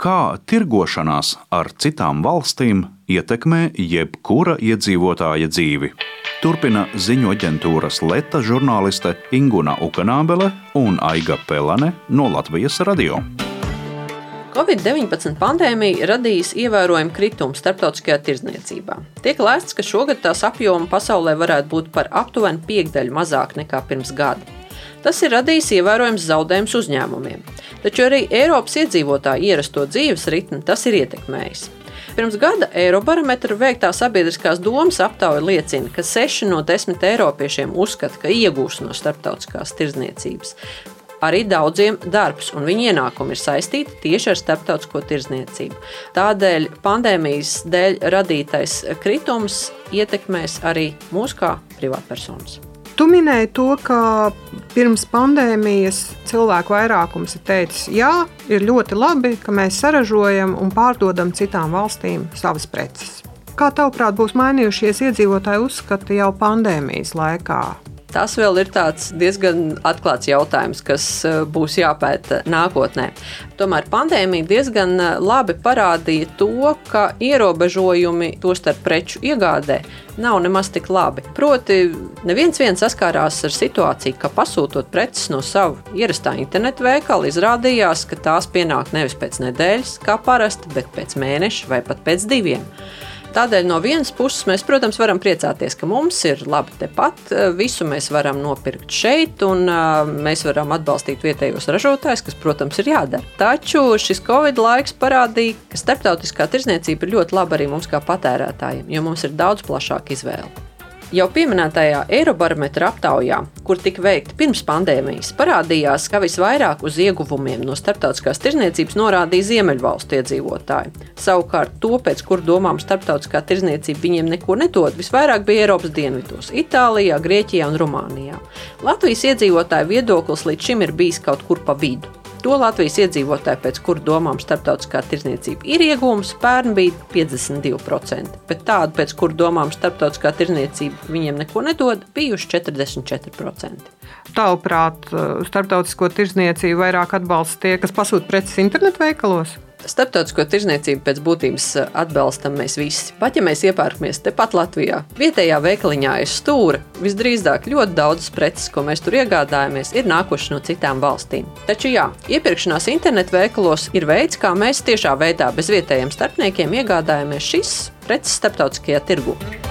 Kā tirgošanās ar citām valstīm ietekmē jebkura iedzīvotāja dzīvi? Turpina ziņu aģentūras Leta žurnāliste Inguna Ukanābele un Aiga Pelane no Latvijas radio. Covid-19 pandēmija radījis ievērojumu kritumu starptautiskajā tirdzniecībā. Tiek lēsts, ka šogad tās apjoma pasaulē varētu būt par aptuveni 1/5 mazāk nekā pirms gada. Tas ir radījis ievērojams zaudējums uzņēmumiem, taču arī Eiropas iedzīvotāju ierasto dzīves ritmu tas ir ietekmējis. Pirms gada Eirobarometra veiktā sabiedriskās domas aptauja liecina, ka 6 no 10 eiropiešiem uzskata, ka iegūs no starptautiskās tirdzniecības. Arī daudziem darbs un viņa ienākumi ir saistīti tieši ar starptautisko tirdzniecību. Tādēļ pandēmijas dēļ radītais kritums ietekmēs arī mūs kā privātpersonas. Tu minēji to, ka pirms pandēmijas cilvēku vairākums ir teicis, jā, ir ļoti labi, ka mēs saražojam un pārdodam citām valstīm savas preces. Kā tavuprāt būs mainījušies iedzīvotāju uzskati jau pandēmijas laikā? Tas vēl ir tāds diezgan atklāts jautājums, kas būs jāpēta nākotnē. Tomēr pandēmija diezgan labi parādīja to, ka ierobežojumi tostarp preču iegādē nav nemaz tik labi. Proti, neviens saskārās ar situāciju, ka pasūtot preces no sava ierastā internetu veikala, izrādījās, ka tās pienāk nevis pēc nedēļas, kā parasti, bet pēc mēneša vai pat pēc 2. Tādēļ no vienas puses mēs, protams, varam priecāties, ka mums ir labi tepat, visu mēs varam nopirkt šeit un mēs varam atbalstīt vietējos ražotājus, kas, protams, ir jādara. Taču šis Covid laiks parādīja, ka starptautiskā tirdzniecība ir ļoti laba arī mums kā patērētājiem, jo mums ir daudz plašāka izvēle. Jau pieminētajā Eirobarometra aptaujā, kur tika veikta pirms pandēmijas, parādījās, ka visvairāk uz ieguvumiem no starptautiskās tirdzniecības norādīja Ziemeļvalstu iedzīvotāji. Savukārt to, pēc kur domām starptautiskā tirdzniecība viņiem neko nedod, visvairāk bija Eiropas dienvidos – Itālijā, Grieķijā un Rumānijā. Latvijas iedzīvotāju viedoklis līdz šim ir bijis kaut kur pa vidu. To Latvijas iedzīvotāji, pēc kuru domām starptautiskā tirdzniecība ir iegūms, pērn bija 52%, bet tādu, pēc kuru domām starptautiskā tirdzniecība viņiem neko nedod, bijuši 44%. Tavuprāt, starptautisko tirdzniecību vairāk atbalsta tie, kas pasūta preces internetu veikalos? Starptautisko tirdzniecību pēc būtības atbalstam mēs visi. Pat ja mēs iepērkamies tepat Latvijā, vietējā veikaliņā aiz stūra, visdrīzāk ļoti daudzas preces, ko mēs tur iegādājamies, ir nākušas no citām valstīm. Taču jā, iepirkšanās internetu veikalos ir veids, kā mēs tiešā veidā bez vietējiem starpniekiem iegādājamies šīs preces starptautiskajā tirgu.